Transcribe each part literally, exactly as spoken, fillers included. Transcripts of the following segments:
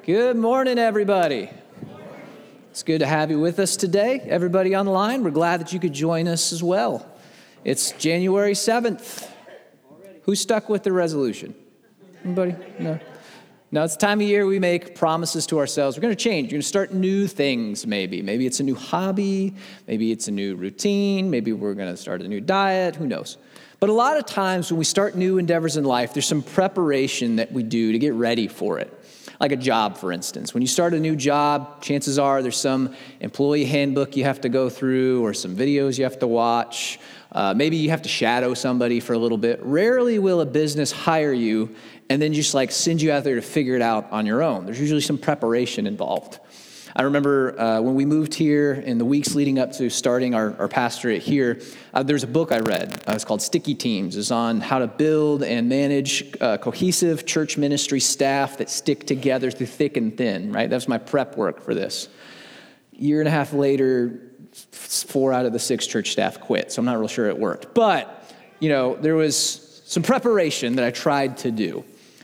Good morning, everybody. It's good to have you with us today. Everybody on the line, we're glad that you could join us as well. It's January seventh. Who stuck with the resolution? Anybody? No. Now, it's the time of year we make promises to ourselves. We're going to change. You're going to start new things, maybe. Maybe it's a new hobby. Maybe it's a new routine. Maybe we're going to start a new diet. Who knows? But a lot of times when we start new endeavors in life, there's some preparation that we do to get ready for it. Like a job, for instance. When you start a new job, chances are there's some employee handbook you have to go through or some videos you have to watch. Uh, maybe you have to shadow somebody for a little bit. Rarely will a business hire you and then just like send you out there to figure it out on your own. There's usually some preparation involved. I remember uh, when we moved here in the weeks leading up to starting our, our pastorate here, uh, there's a book I read. Uh, it's called Sticky Teams. It's on how to build and manage uh, cohesive church ministry staff that stick together through thick and thin, right? That was my prep work for this. Year and a half later, four out of the six church staff quit, so I'm not real sure it worked. But, you know, there was some preparation that I tried to do.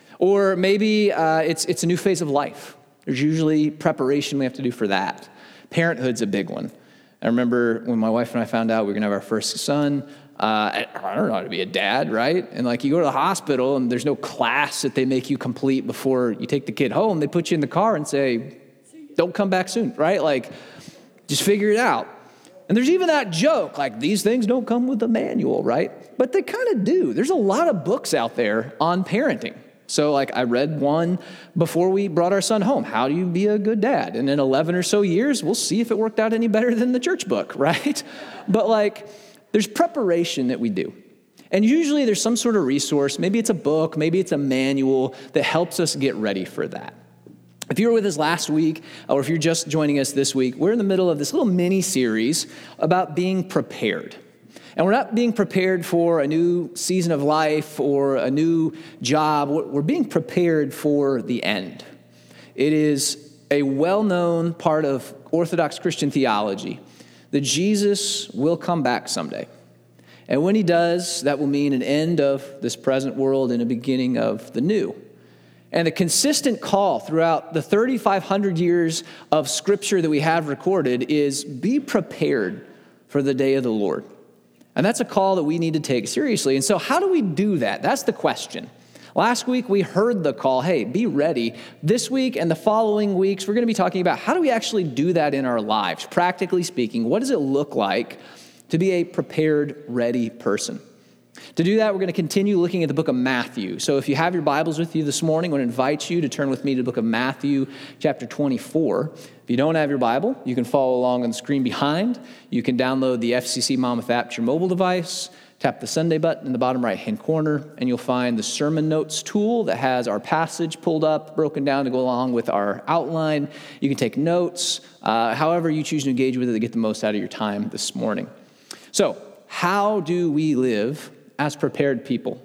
Or maybe uh, it's it's a new phase of life. There's usually preparation we have to do for that. Parenthood's a big one. I remember when my wife and I found out we were going to have our first son, uh, I, I don't know how to be a dad, right? And like you go to the hospital and there's no class that they make you complete before you take the kid home. They put you in the car and say, don't come back soon, right? Like, just figure it out. And there's even that joke, like these things don't come with a manual, right? But they kind of do. There's a lot of books out there on parenting. So like I read one before we brought our son home. How do you be a good dad? And in eleven or so years, we'll see if it worked out any better than the church book, right? But like there's preparation that we do. And usually there's some sort of resource. Maybe it's a book. Maybe it's a manual that helps us get ready for that. If you were with us last week, or if you're just joining us this week, we're in the middle of this little mini series about being prepared. And we're not being prepared for a new season of life or a new job. We're being prepared for the end. It is a well-known part of Orthodox Christian theology that Jesus will come back someday. And when he does, that will mean an end of this present world and a beginning of the new. And a consistent call throughout the thirty-five hundred years of scripture that we have recorded is be prepared for the day of the Lord. And that's a call that we need to take seriously. And so how do we do that? That's the question. Last week, we heard the call, hey, be ready. This week and the following weeks, we're going to be talking about how do we actually do that in our lives? Practically speaking, what does it look like to be a prepared, ready person? To do that, we're going to continue looking at the book of Matthew. So if you have your Bibles with you this morning, I want to invite you to turn with me to the book of Matthew, chapter twenty-four. If you don't have your Bible, you can follow along on the screen behind. You can download the F C C Monmouth app to your mobile device, tap the Sunday button in the bottom right-hand corner, and you'll find the sermon notes tool that has our passage pulled up, broken down to go along with our outline. You can take notes, uh, however you choose to engage with it to get the most out of your time this morning. So, how do we live as prepared people?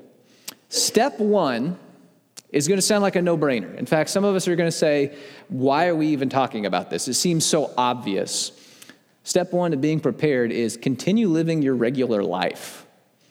Step one is going to sound like a no-brainer. In fact, some of us are going to say, why are we even talking about this? It seems so obvious. Step one to being prepared is continue living your regular life.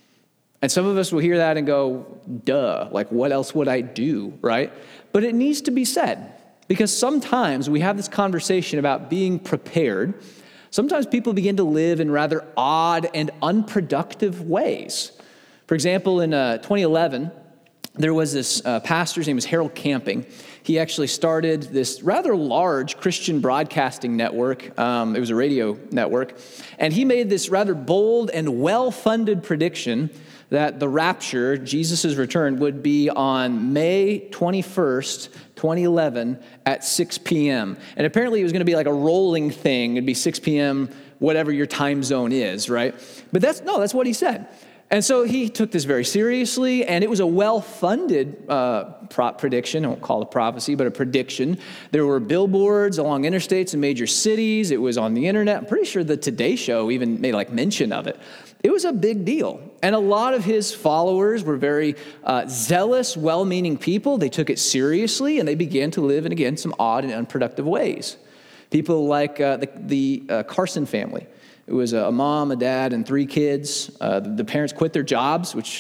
And some of us will hear that and go, duh, like what else would I do, right? But it needs to be said, because sometimes we have this conversation about being prepared. Sometimes people begin to live in rather odd and unproductive ways. For example, in uh, twenty eleven, there was this uh, pastor, his name was Harold Camping. He actually started this rather large Christian broadcasting network. Um, it was a radio network. And he made this rather bold and well-funded prediction that the rapture, Jesus' return, would be on May twenty-first, twenty eleven at six p.m. And apparently it was going to be like a rolling thing. It'd be six p.m., whatever your time zone is, right? But that's, no, that's what he said. And so he took this very seriously, and it was a well-funded uh, prop prediction. I won't call it a prophecy, but a prediction. There were billboards along interstates in major cities. It was on the internet. I'm pretty sure the Today Show even made like mention of it. It was a big deal. And a lot of his followers were very uh, zealous, well-meaning people. They took it seriously, and they began to live in, again, some odd and unproductive ways. People like uh, the, the uh, Carson family. It was a mom, a dad, and three kids. Uh, the parents quit their jobs, which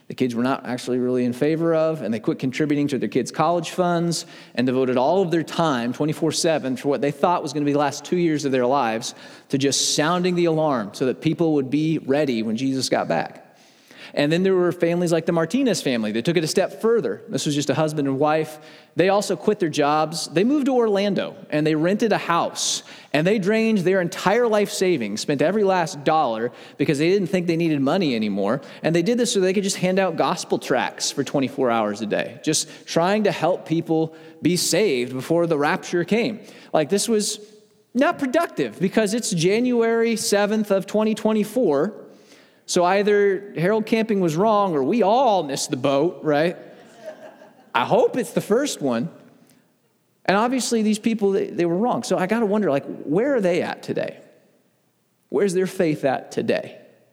the kids were not actually really in favor of, and they quit contributing to their kids' college funds and devoted all of their time, twenty-four seven, for what they thought was going to be the last two years of their lives, to just sounding the alarm so that people would be ready when Jesus got back. And then there were families like the Martinez family that took it a step further. This was just a husband and wife. They also quit their jobs. They moved to Orlando, and they rented a house. And they drained their entire life savings, spent every last dollar because they didn't think they needed money anymore. And they did this so they could just hand out gospel tracts for twenty-four hours a day, just trying to help people be saved before the rapture came. Like, this was not productive because it's January seventh of twenty twenty-four. So either Harold Camping was wrong or we all missed the boat, right? I hope it's the first one. And obviously these people, they, they were wrong. So I got to wonder, like, where are they at today? Where's their faith at today?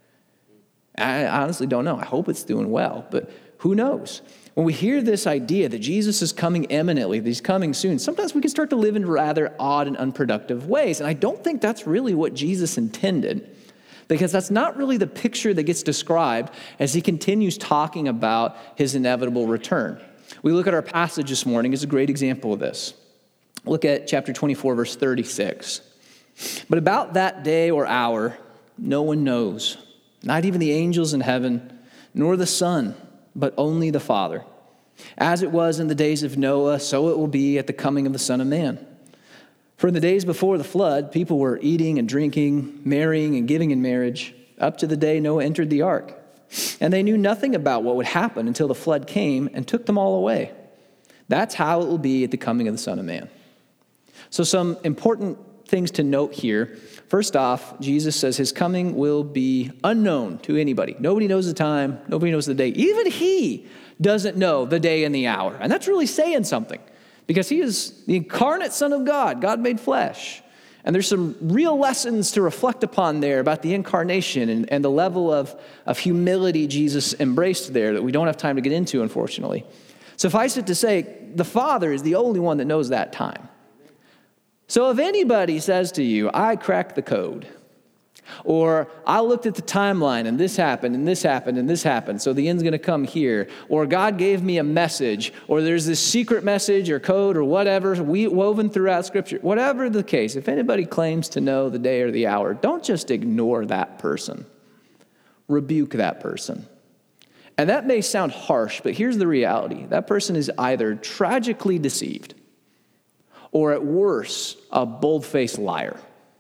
I honestly don't know. I hope it's doing well, but who knows? When we hear this idea that Jesus is coming imminently, that he's coming soon, sometimes we can start to live in rather odd and unproductive ways. And I don't think that's really what Jesus intended, because that's not really the picture that gets described as he continues talking about his inevitable return. We look at our passage this morning as a great example of this. Look at chapter twenty-four, verse thirty-six. But about that day or hour, no one knows, not even the angels in heaven, nor the Son, but only the Father. As it was in the days of Noah, so it will be at the coming of the Son of Man. For in the days before the flood, people were eating and drinking, marrying and giving in marriage, up to the day Noah entered the ark. And they knew nothing about what would happen until the flood came and took them all away. That's how it will be at the coming of the Son of Man. So some important things to note here. First off, Jesus says his coming will be unknown to anybody. Nobody knows the time. Nobody knows the day. Even he doesn't know the day and the hour. And that's really saying something, because he is the incarnate Son of God, God made flesh. And there's some real lessons to reflect upon there about the incarnation and, and the level of, of humility Jesus embraced there that we don't have time to get into, unfortunately. Suffice it to say, the Father is the only one that knows that time. So if anybody says to you, I cracked the code, or I looked at the timeline and this happened and this happened and this happened, so the end's going to come here, or God gave me a message, or there's this secret message or code or whatever we woven throughout Scripture, whatever the case, if anybody claims to know the day or the hour, don't just ignore that person. Rebuke that person. And that may sound harsh, but here's the reality. That person is either tragically deceived or at worst, a bold-faced liar.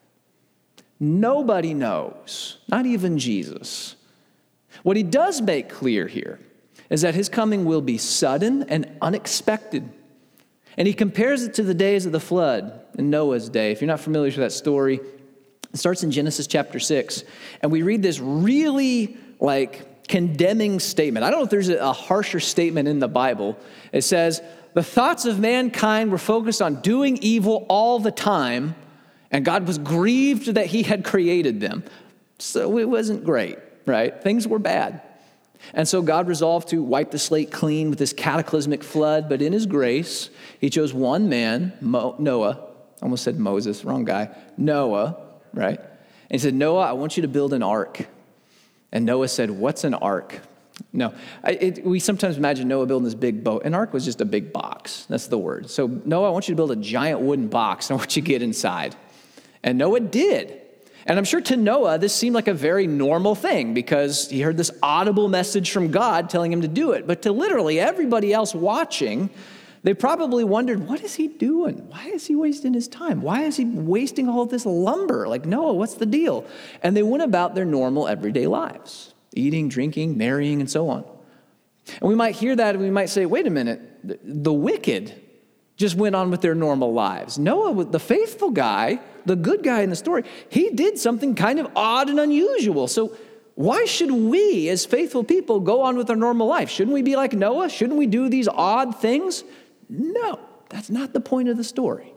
Nobody knows, not even Jesus. What he does make clear here is that his coming will be sudden and unexpected. And he compares it to the days of the flood in Noah's day. If you're not familiar with that story, it starts in Genesis chapter six. And we read this really like condemning statement. I don't know if there's a harsher statement in the Bible. It says, the thoughts of mankind were focused on doing evil all the time, and God was grieved that he had created them. So it wasn't great, right? Things were bad. And so God resolved to wipe the slate clean with this cataclysmic flood, but in his grace, he chose one man, Mo- Noah. I almost said Moses, wrong guy. Noah, right? And he said, Noah, I want you to build an ark. And Noah said, what's an ark? No, I, it, we sometimes imagine Noah building this big boat. An ark was just a big box. That's the word. So Noah, I want you to build a giant wooden box. I want you to get inside. And Noah did. And I'm sure to Noah, this seemed like a very normal thing because he heard this audible message from God telling him to do it. But to literally everybody else watching, they probably wondered, what is he doing? Why is he wasting his time? Why is he wasting all of this lumber? Like, Noah, what's the deal? And they went about their normal everyday lives, eating, drinking, marrying, and so on. And we might hear that and we might say, wait a minute, the wicked just went on with their normal lives. Noah, the faithful guy, the good guy in the story, he did something kind of odd and unusual. So why should we as faithful people go on with our normal life? Shouldn't we be like Noah? Shouldn't we do these odd things? No, that's not the point of the story.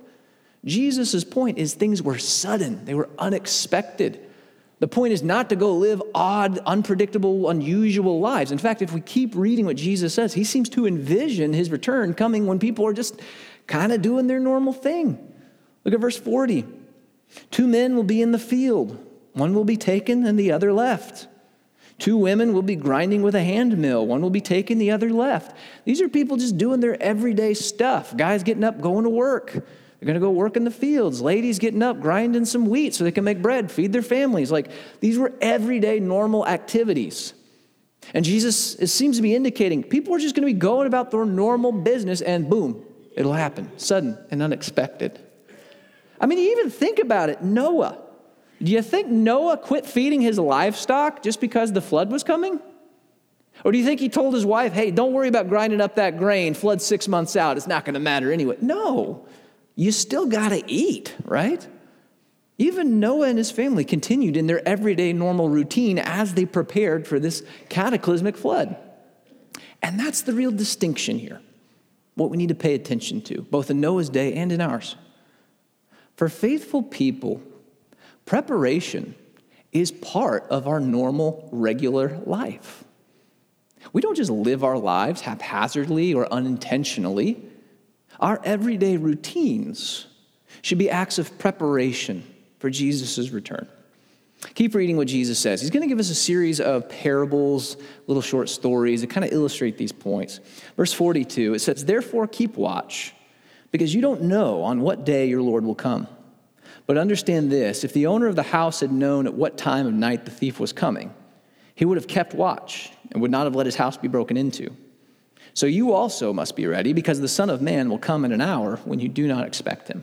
Jesus' point is things were sudden. They were unexpected. The point is not to go live odd, unpredictable, unusual lives. In fact, if we keep reading what Jesus says, he seems to envision his return coming when people are just kind of doing their normal thing. Look at verse forty. Two men will be in the field. One will be taken and the other left. Two women will be grinding with a hand mill. One will be taking, the other left. These are people just doing their everyday stuff. Guys getting up, going to work. They're going to go work in the fields. Ladies getting up, grinding some wheat so they can make bread, feed their families. Like, these were everyday normal activities. And Jesus, it seems to be indicating people are just going to be going about their normal business and boom, it'll happen, sudden and unexpected. I mean, you even think about it, Noah. Do you think Noah quit feeding his livestock just because the flood was coming? Or do you think he told his wife, hey, don't worry about grinding up that grain, flood six months out, it's not going to matter anyway? No, you still got to eat, right? Even Noah and his family continued in their everyday normal routine as they prepared for this cataclysmic flood. And that's the real distinction here, what we need to pay attention to, both in Noah's day and in ours. For faithful people, preparation is part of our normal, regular life. We don't just live our lives haphazardly or unintentionally. Our everyday routines should be acts of preparation for Jesus' return. Keep reading what Jesus says. He's going to give us a series of parables, little short stories that kind of illustrate these points. Verse forty-two, it says, therefore keep watch, because you don't know on what day your Lord will come. But understand this, if the owner of the house had known at what time of night the thief was coming, he would have kept watch and would not have let his house be broken into. So you also must be ready, because the Son of Man will come in an hour when you do not expect him.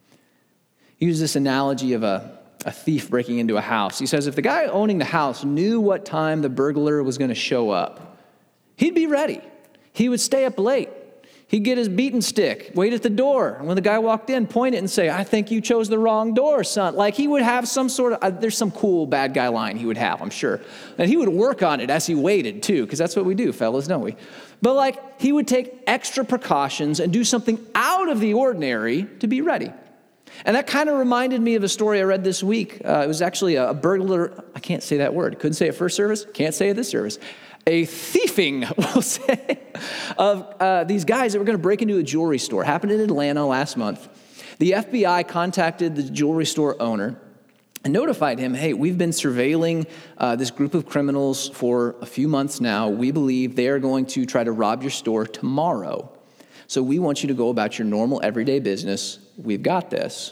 Use this analogy of a, a thief breaking into a house. He says if the guy owning the house knew what time the burglar was going to show up, he'd be ready. He would stay up late. He'd get his beaten stick, wait at the door. And when the guy walked in, point it and say, I think you chose the wrong door, son. Like, he would have some sort of, uh, there's some cool bad guy line he would have, I'm sure. And he would work on it as he waited too, because that's what we do, fellas, don't we? But like, he would take extra precautions and do something out of the ordinary to be ready. And that kind of reminded me of a story I read this week. Uh, it was actually a, a burglar. I can't say that word. Couldn't say it first service. Can't say it this service. A thieving, we'll say, of uh, these guys that were going to break into a jewelry store. Happened in Atlanta last month. The F B I contacted the jewelry store owner and notified him, hey, we've been surveilling uh, this group of criminals for a few months now. We believe they are going to try to rob your store tomorrow. So we want you to go about your normal everyday business. We've got this.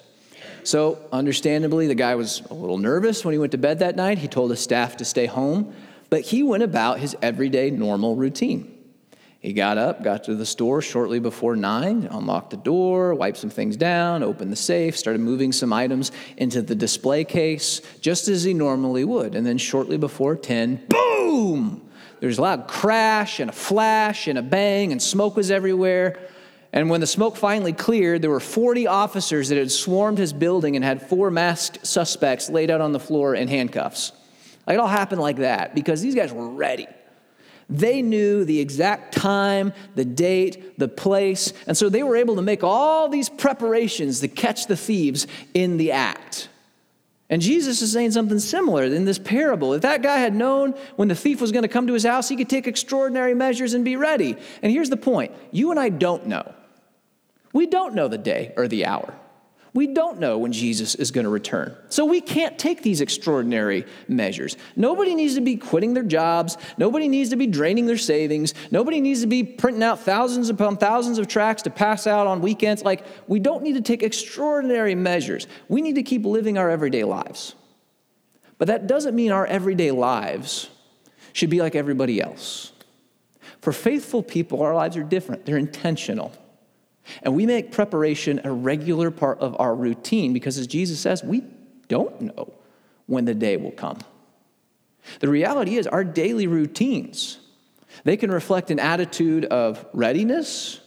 So understandably, the guy was a little nervous when he went to bed that night. He told his staff to stay home, but he went about his everyday normal routine. He got up, got to the store shortly before nine, unlocked the door, wiped some things down, opened the safe, started moving some items into the display case, just as he normally would. And then shortly before ten, boom! There's a loud crash and a flash and a bang, and smoke was everywhere. And when the smoke finally cleared, there were forty officers that had swarmed his building and had four masked suspects laid out on the floor in handcuffs. Like, it all happened like that because these guys were ready. They knew the exact time, the date, the place, and so they were able to make all these preparations to catch the thieves in the act. And Jesus is saying something similar in this parable. If that guy had known when the thief was going to come to his house, he could take extraordinary measures and be ready. And here's the point. You and I don't know. We don't know the day or the hour. We don't know when Jesus is going to return. So we can't take these extraordinary measures. Nobody needs to be quitting their jobs. Nobody needs to be draining their savings. Nobody needs to be printing out thousands upon thousands of tracts to pass out on weekends. Like, we don't need to take extraordinary measures. We need to keep living our everyday lives. But that doesn't mean our everyday lives should be like everybody else. For faithful people, our lives are different. They're intentional. And we make preparation a regular part of our routine because, as Jesus says, we don't know when the day will come. The reality is our daily routines, they can reflect an attitude of readiness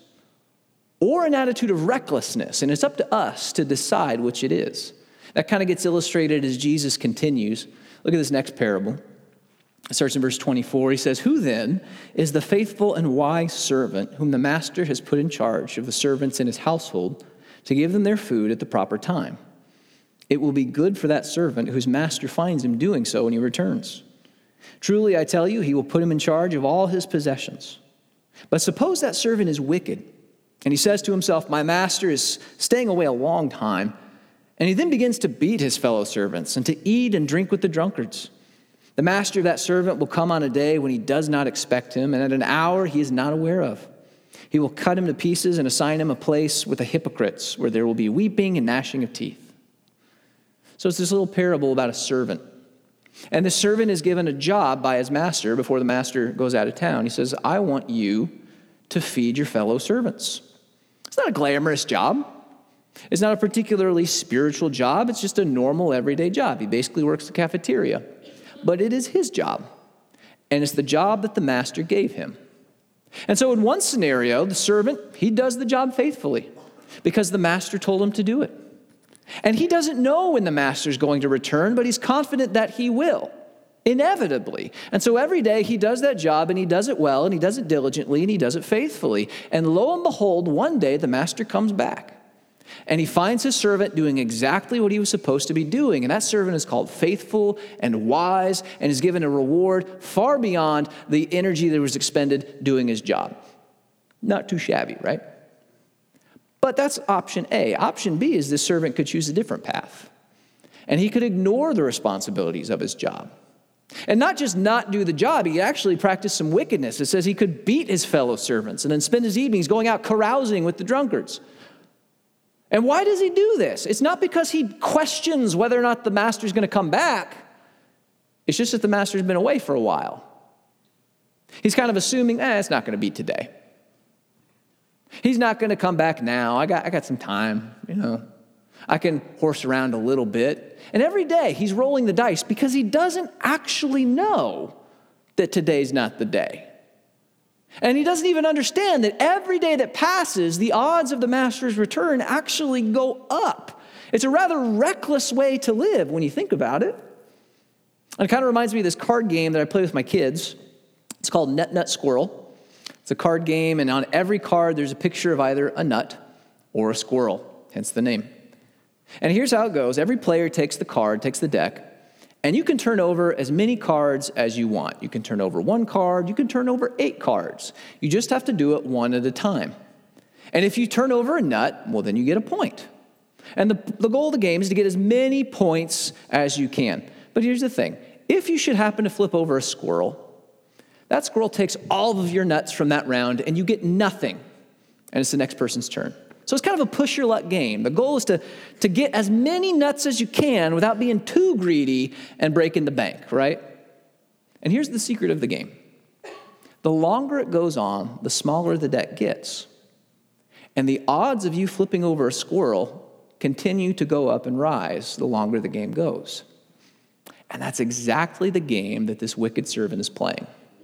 or an attitude of recklessness, and it's up to us to decide which it is. That kind of gets illustrated as Jesus continues. Look at this next parable. It starts in verse twenty-four. He says, who then is the faithful and wise servant whom the master has put in charge of the servants in his household to give them their food at the proper time? It will be good for that servant whose master finds him doing so when he returns. Truly, I tell you, he will put him in charge of all his possessions. But suppose that servant is wicked, and he says to himself, my master is staying away a long time, and he then begins to beat his fellow servants and to eat and drink with the drunkards. The master of that servant will come on a day when he does not expect him, and at an hour he is not aware of. He will cut him to pieces and assign him a place with the hypocrites, where there will be weeping and gnashing of teeth. So it's this little parable about a servant. And the servant is given a job by his master before the master goes out of town. He says, I want you to feed your fellow servants. It's not a glamorous job. It's not a particularly spiritual job. It's just a normal, everyday job. He basically works the cafeteria. But it is his job. And it's the job that the master gave him. And so in one scenario, the servant, he does the job faithfully because the master told him to do it. And he doesn't know when the master's going to return, but he's confident that he will, inevitably. And so every day he does that job, and he does it well, and he does it diligently, and he does it faithfully. And lo and behold, one day the master comes back. And he finds his servant doing exactly what he was supposed to be doing. And that servant is called faithful and wise and is given a reward far beyond the energy that was expended doing his job. Not too shabby, right? But that's option A. Option B is this servant could choose a different path. And he could ignore the responsibilities of his job. And not just not do the job, he could actually practice some wickedness. It says he could beat his fellow servants and then spend his evenings going out carousing with the drunkards. And why does he do this? It's not because he questions whether or not the master's going to come back. It's just that the master's been away for a while. He's kind of assuming, eh, it's not going to be today. He's not going to come back now. I got, I got some time, you know. I can horse around a little bit. And every day he's rolling the dice because he doesn't actually know that today's not the day. And he doesn't even understand that every day that passes, the odds of the master's return actually go up. It's a rather reckless way to live when you think about it. And it kind of reminds me of this card game that I play with my kids. It's called Nut Nut Squirrel. It's a card game, and on every card there's a picture of either a nut or a squirrel, hence the name. And here's how it goes. Every player takes the card, takes the deck, and you can turn over as many cards as you want. You can turn over one card. You can turn over eight cards. You just have to do it one at a time. And if you turn over a nut, well, then you get a point. And the, the goal of the game is to get as many points as you can. But here's the thing. If you should happen to flip over a squirrel, that squirrel takes all of your nuts from that round, and you get nothing. And it's the next person's turn. So it's kind of a push your luck game. The goal is to, to get as many nuts as you can without being too greedy and breaking the bank, right? And here's the secret of the game. The longer it goes on, the smaller the deck gets. And the odds of you flipping over a squirrel continue to go up and rise the longer the game goes. And that's exactly the game that this wicked servant is playing.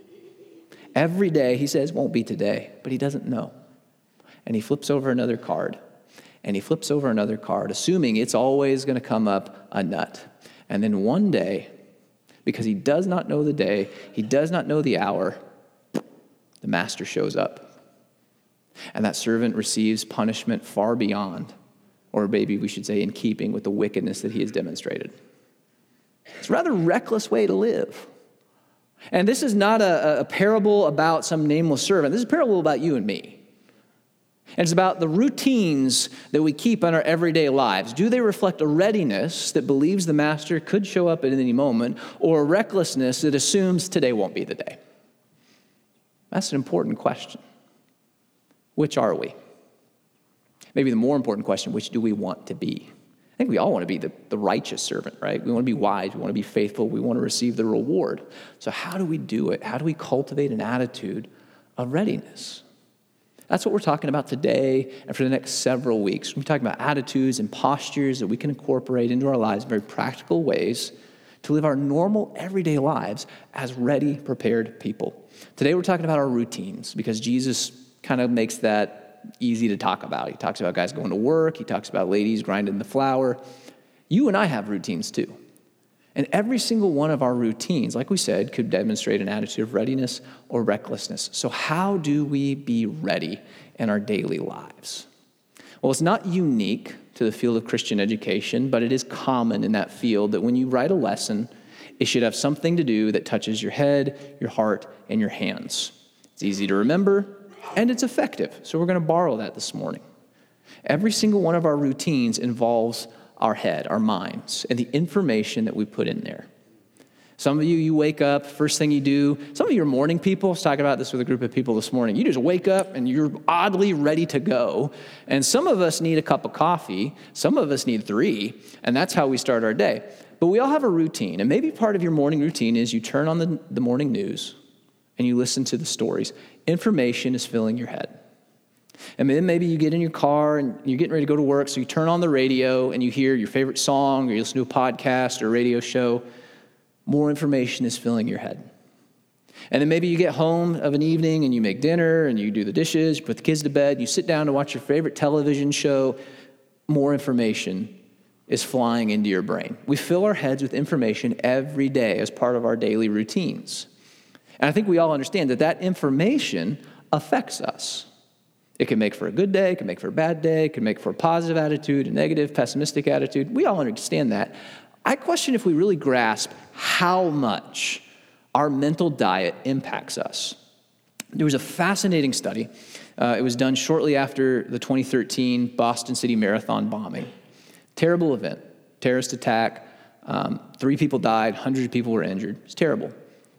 Every day he says, won't be today, but he doesn't know. And he flips over another card, and he flips over another card, assuming it's always going to come up a nut. And then one day, because he does not know the day, he does not know the hour, the master shows up. And that servant receives punishment far beyond, or maybe we should say in keeping with the wickedness that he has demonstrated. It's a rather reckless way to live. And this is not a, a parable about some nameless servant. This is a parable about you and me. And it's about the routines that we keep in our everyday lives. Do they reflect a readiness that believes the master could show up at any moment, or a recklessness that assumes today won't be the day? That's an important question. Which are we? Maybe the more important question, which do we want to be? I think we all want to be the, the righteous servant, right? We want to be wise. We want to be faithful. We want to receive the reward. So how do we do it? How do we cultivate an attitude of readiness? That's what we're talking about today and for the next several weeks. We're talking about attitudes and postures that we can incorporate into our lives in very practical ways to live our normal, everyday lives as ready, prepared people. Today we're talking about our routines because Jesus kind of makes that easy to talk about. He talks about guys going to work. He talks about ladies grinding the flour. You and I have routines too. And every single one of our routines, like we said, could demonstrate an attitude of readiness or recklessness. So how do we be ready in our daily lives? Well, it's not unique to the field of Christian education, but it is common in that field that when you write a lesson, it should have something to do that touches your head, your heart, and your hands. It's easy to remember, and it's effective. So we're going to borrow that this morning. Every single one of our routines involves our head, our minds, and the information that we put in there. Some of you, you wake up, first thing you do. Some of you are morning people. I was talking about this with a group of people this morning. You just wake up and you're oddly ready to go. And some of us need a cup of coffee. Some of us need three. And that's how we start our day. But we all have a routine. And maybe part of your morning routine is you turn on the, the morning news and you listen to the stories. Information is filling your head. And then maybe you get in your car and you're getting ready to go to work. So you turn on the radio and you hear your favorite song, or you listen to a podcast or a radio show. More information is filling your head. And then maybe you get home of an evening and you make dinner and you do the dishes, you put the kids to bed, you sit down to watch your favorite television show. More information is flying into your brain. We fill our heads with information every day as part of our daily routines. And I think we all understand that that information affects us. It can make for a good day, it can make for a bad day, it can make for a positive attitude, a negative, pessimistic attitude. We all understand that. I question if we really grasp how much our mental diet impacts us. There was a fascinating study. Uh, it was done shortly after the twenty thirteen Boston City Marathon bombing. Terrible event, terrorist attack. Um, three people died, hundreds of people were injured. It's terrible.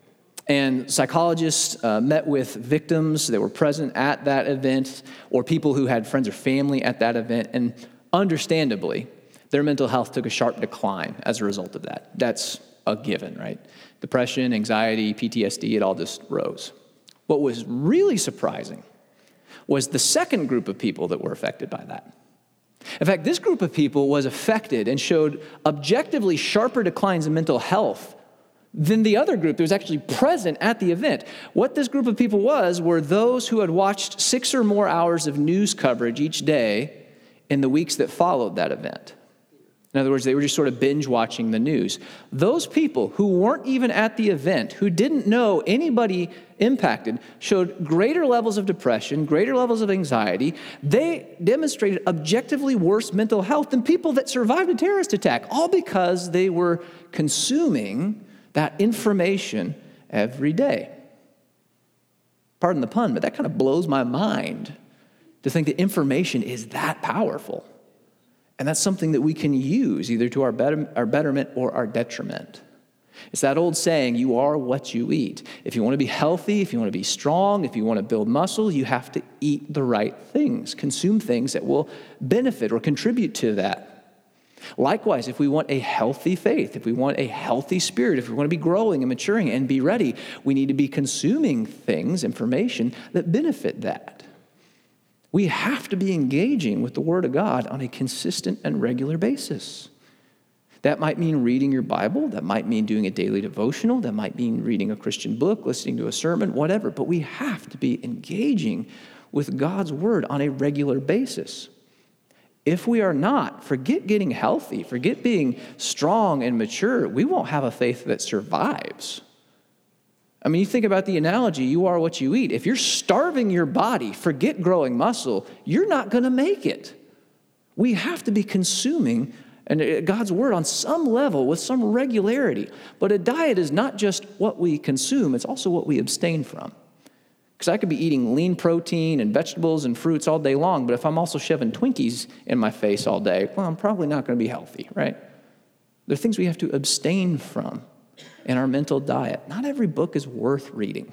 And psychologists uh, met with victims that were present at that event, or people who had friends or family at that event, and understandably, their mental health took a sharp decline as a result of that. That's a given, right? Depression, anxiety, P T S D, it all just rose. What was really surprising was the second group of people that were affected by that. In fact, this group of people was affected and showed objectively sharper declines in mental health than the other group that was actually present at the event. What this group of people was were those who had watched six or more hours of news coverage each day in the weeks that followed that event. In other words, they were just sort of binge watching the news. Those people who weren't even at the event, who didn't know anybody impacted, showed greater levels of depression, greater levels of anxiety. They demonstrated objectively worse mental health than people that survived a terrorist attack, all because they were consuming that information every day. Pardon the pun, but that kind of blows my mind to think that information is that powerful. And that's something that we can use either to our, better, our betterment or our detriment. It's that old saying, you are what you eat. If you want to be healthy, if you want to be strong, if you want to build muscle, you have to eat the right things, consume things that will benefit or contribute to that. Likewise, if we want a healthy faith, if we want a healthy spirit, if we want to be growing and maturing and be ready, we need to be consuming things, information that benefit that. We have to be engaging with the Word of God on a consistent and regular basis. That might mean reading your Bible. That might mean doing a daily devotional. That might mean reading a Christian book, listening to a sermon, whatever. But we have to be engaging with God's Word on a regular basis. If we are not, forget getting healthy, forget being strong and mature. We won't have a faith that survives. I mean, you think about the analogy, you are what you eat. If you're starving your body, forget growing muscle, you're not going to make it. We have to be consuming God's Word on some level with some regularity. But a diet is not just what we consume, it's also what we abstain from. Because I could be eating lean protein and vegetables and fruits all day long, but if I'm also shoving Twinkies in my face all day, well, I'm probably not going to be healthy, right? There are things we have to abstain from in our mental diet. Not every book is worth reading.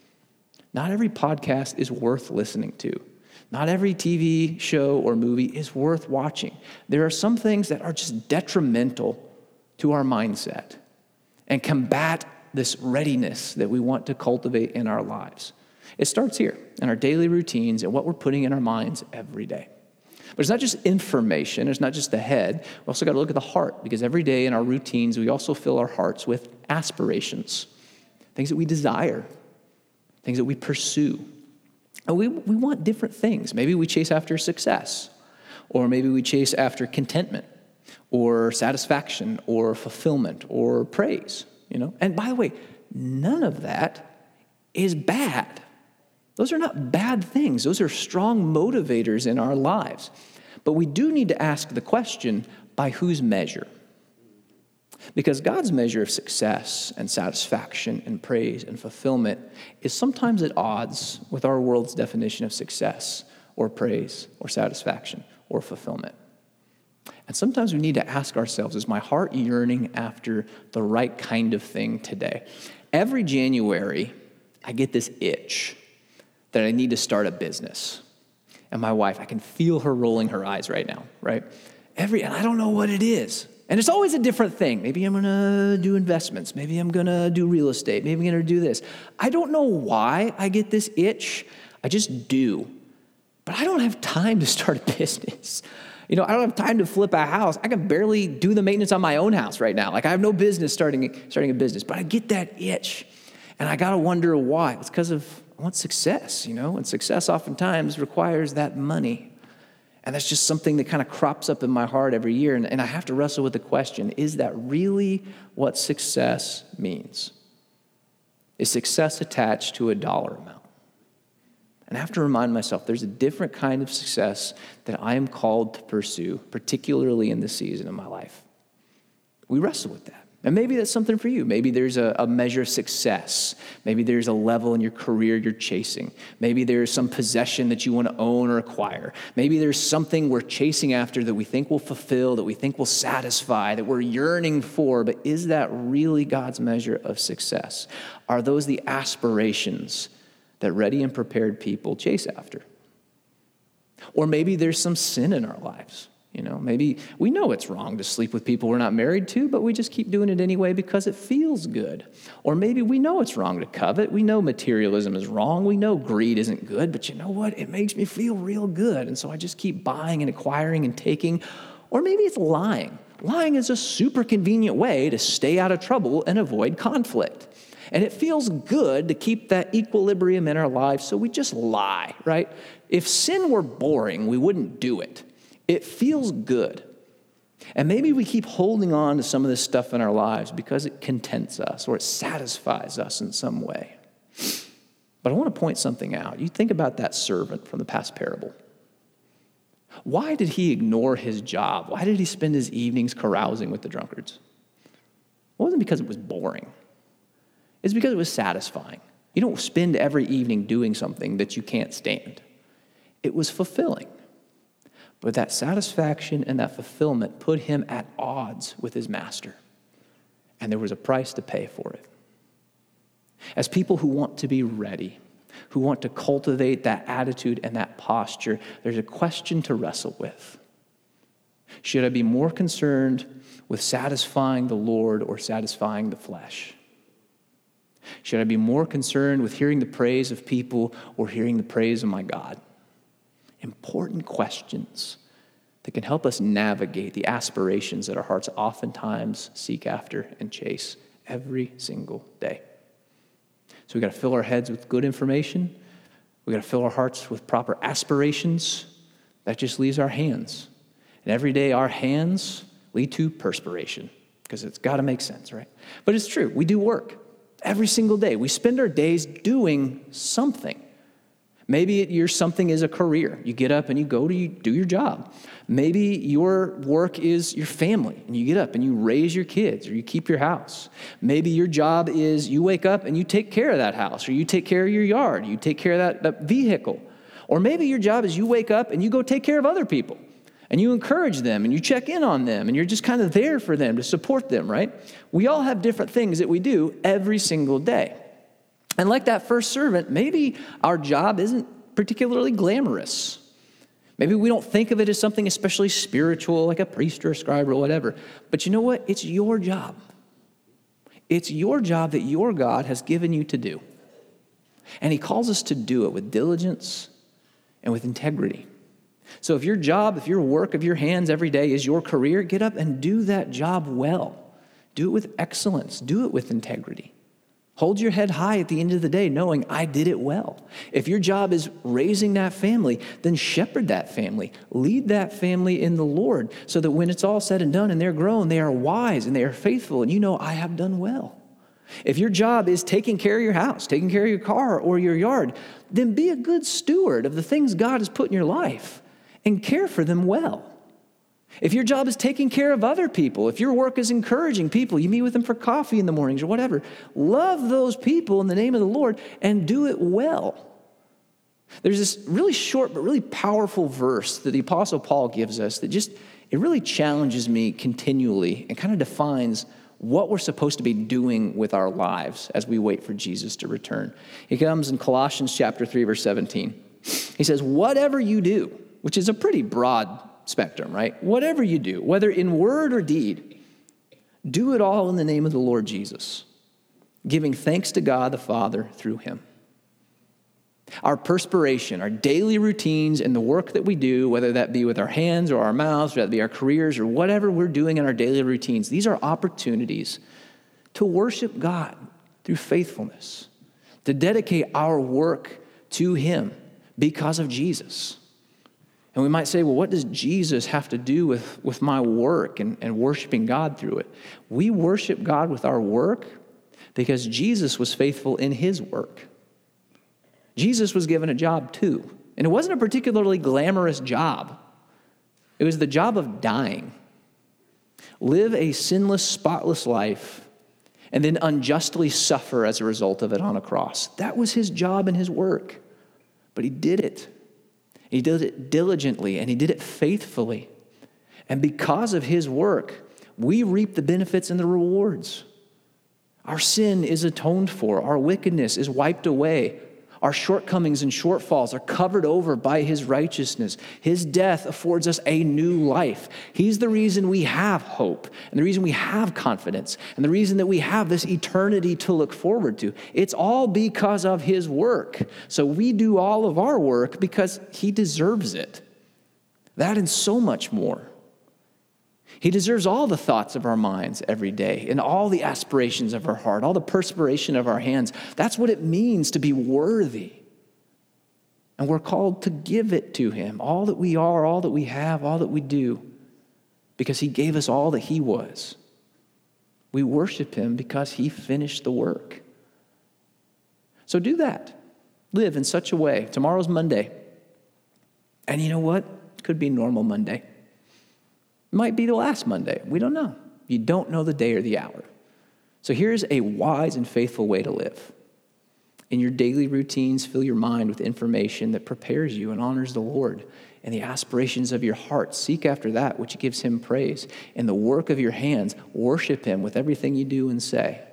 Not every podcast is worth listening to. Not every T V show or movie is worth watching. There are some things that are just detrimental to our mindset and combat this readiness that we want to cultivate in our lives. It starts here in our daily routines and what we're putting in our minds every day. But it's not just information. It's not just the head. We also got to look at the heart, because every day in our routines, we also fill our hearts with aspirations, things that we desire, things that we pursue. And we, we want different things. Maybe we chase after success, or maybe we chase after contentment, or satisfaction, or fulfillment, or praise. You know. And by the way, none of that is bad. Those are not bad things. Those are strong motivators in our lives. But we do need to ask the question, by whose measure? Because God's measure of success and satisfaction and praise and fulfillment is sometimes at odds with our world's definition of success or praise or satisfaction or fulfillment. And sometimes we need to ask ourselves, is my heart yearning after the right kind of thing today? Every January, I get this itch that I need to start a business. And my wife, I can feel her rolling her eyes right now, right? Every, and I don't know what it is. And it's always a different thing. Maybe I'm gonna do investments. Maybe I'm gonna do real estate. Maybe I'm gonna do this. I don't know why I get this itch. I just do. But I don't have time to start a business. You know, I don't have time to flip a house. I can barely do the maintenance on my own house right now. Like, I have no business starting, starting a business, but I get that itch. And I gotta wonder why. It's because of, I want success, you know? And success oftentimes requires that money. And that's just something that kind of crops up in my heart every year. And, and I have to wrestle with the question, is that really what success means? Is success attached to a dollar amount? And I have to remind myself, there's a different kind of success that I am called to pursue, particularly in this season of my life. We wrestle with that. And maybe that's something for you. Maybe there's a, a measure of success. Maybe there's a level in your career you're chasing. Maybe there's some possession that you want to own or acquire. Maybe there's something we're chasing after that we think will fulfill, that we think will satisfy, that we're yearning for. But is that really God's measure of success? Are those the aspirations that ready and prepared people chase after? Or maybe there's some sin in our lives. You know, maybe we know it's wrong to sleep with people we're not married to, but we just keep doing it anyway because it feels good. Or maybe we know it's wrong to covet. We know materialism is wrong. We know greed isn't good, but you know what? It makes me feel real good. And so I just keep buying and acquiring and taking. Or maybe it's lying. Lying is a super convenient way to stay out of trouble and avoid conflict. And it feels good to keep that equilibrium in our lives, so we just lie, right? If sin were boring, we wouldn't do it. It feels good. And maybe we keep holding on to some of this stuff in our lives because it contents us or it satisfies us in some way. But I want to point something out. You think about that servant from the past parable. Why did he ignore his job? Why did he spend his evenings carousing with the drunkards? It wasn't because it was boring. It's because it was satisfying. You don't spend every evening doing something that you can't stand. It was fulfilling. But that satisfaction and that fulfillment put him at odds with his master. And there was a price to pay for it. As people who want to be ready, who want to cultivate that attitude and that posture, there's a question to wrestle with. Should I be more concerned with satisfying the Lord or satisfying the flesh? Should I be more concerned with hearing the praise of people or hearing the praise of my God? Important questions that can help us navigate the aspirations that our hearts oftentimes seek after and chase every single day. So we got to fill our heads with good information. We got to fill our hearts with proper aspirations. That just leaves our hands. And every day our hands lead to perspiration because it's got to make sense, right? But it's true. We do work every single day. We spend our days doing something. Maybe it, your something is a career. You get up and you go to you do your job. Maybe your work is your family, and you get up and you raise your kids, or you keep your house. Maybe your job is you wake up and you take care of that house, or you take care of your yard, you take care of that, that vehicle. Or maybe your job is you wake up and you go take care of other people, and you encourage them, and you check in on them, and you're just kind of there for them to support them, right? We all have different things that we do every single day. And like that first servant, maybe our job isn't particularly glamorous. Maybe we don't think of it as something especially spiritual, like a priest or a scribe or whatever. But you know what? It's your job. It's your job that your God has given you to do. And he calls us to do it with diligence and with integrity. So if your job, if your work of your hands every day is your career, get up and do that job well. Do it with excellence. Do it with integrity. Hold your head high at the end of the day knowing I did it well. If your job is raising that family, then shepherd that family. Lead that family in the Lord so that when it's all said and done and they're grown, they are wise and they are faithful and you know I have done well. If your job is taking care of your house, taking care of your car or your yard, then be a good steward of the things God has put in your life and care for them well. If your job is taking care of other people, if your work is encouraging people, you meet with them for coffee in the mornings or whatever, love those people in the name of the Lord and do it well. There's this really short but really powerful verse that the Apostle Paul gives us that just, it really challenges me continually and kind of defines what we're supposed to be doing with our lives as we wait for Jesus to return. It comes in Colossians chapter three, verse seventeen. He says, whatever you do, which is a pretty broad spectrum, right? Whatever you do, whether in word or deed, do it all in the name of the Lord Jesus, giving thanks to God the Father through him. Our perspiration, our daily routines, and the work that we do, whether that be with our hands or our mouths, whether that be our careers or whatever we're doing in our daily routines, these are opportunities to worship God through faithfulness, to dedicate our work to him because of Jesus. And we might say, well, what does Jesus have to do with, with my work and, and worshiping God through it? We worship God with our work because Jesus was faithful in his work. Jesus was given a job too, and it wasn't a particularly glamorous job. It was the job of dying. Live a sinless, spotless life, and then unjustly suffer as a result of it on a cross. That was his job and his work, but he did it. He did it diligently, and he did it faithfully. And because of his work, we reap the benefits and the rewards. Our sin is atoned for. Our wickedness is wiped away. Our shortcomings and shortfalls are covered over by his righteousness. His death affords us a new life. He's the reason we have hope, and the reason we have confidence, and the reason that we have this eternity to look forward to. It's all because of his work. So we do all of our work because he deserves it. That and so much more. He deserves all the thoughts of our minds every day and all the aspirations of our heart, all the perspiration of our hands. That's what it means to be worthy. And we're called to give it to him, all that we are, all that we have, all that we do, because he gave us all that he was. We worship him because he finished the work. So do that. Live in such a way. Tomorrow's Monday. And you know what? It could be normal Monday. It might be the last Monday. We don't know. You don't know the day or the hour. So here's a wise and faithful way to live. In your daily routines, fill your mind with information that prepares you and honors the Lord. And the aspirations of your heart, seek after that which gives him praise. In the work of your hands, worship him with everything you do and say.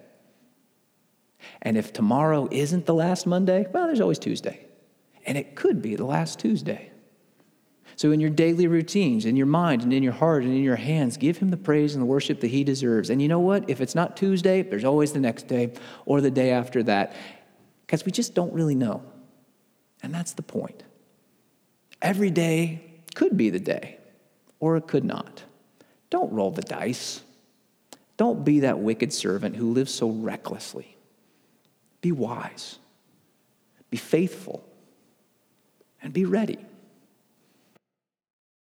And if tomorrow isn't the last Monday, well, there's always Tuesday. And it could be the last Tuesday. So in your daily routines, in your mind and in your heart and in your hands, give him the praise and the worship that he deserves. And you know what? If it's not Tuesday, there's always the next day or the day after that, because we just don't really know. And that's the point. Every day could be the day, or it could not. Don't roll the dice. Don't be that wicked servant who lives so recklessly. Be wise. Be faithful. And be ready.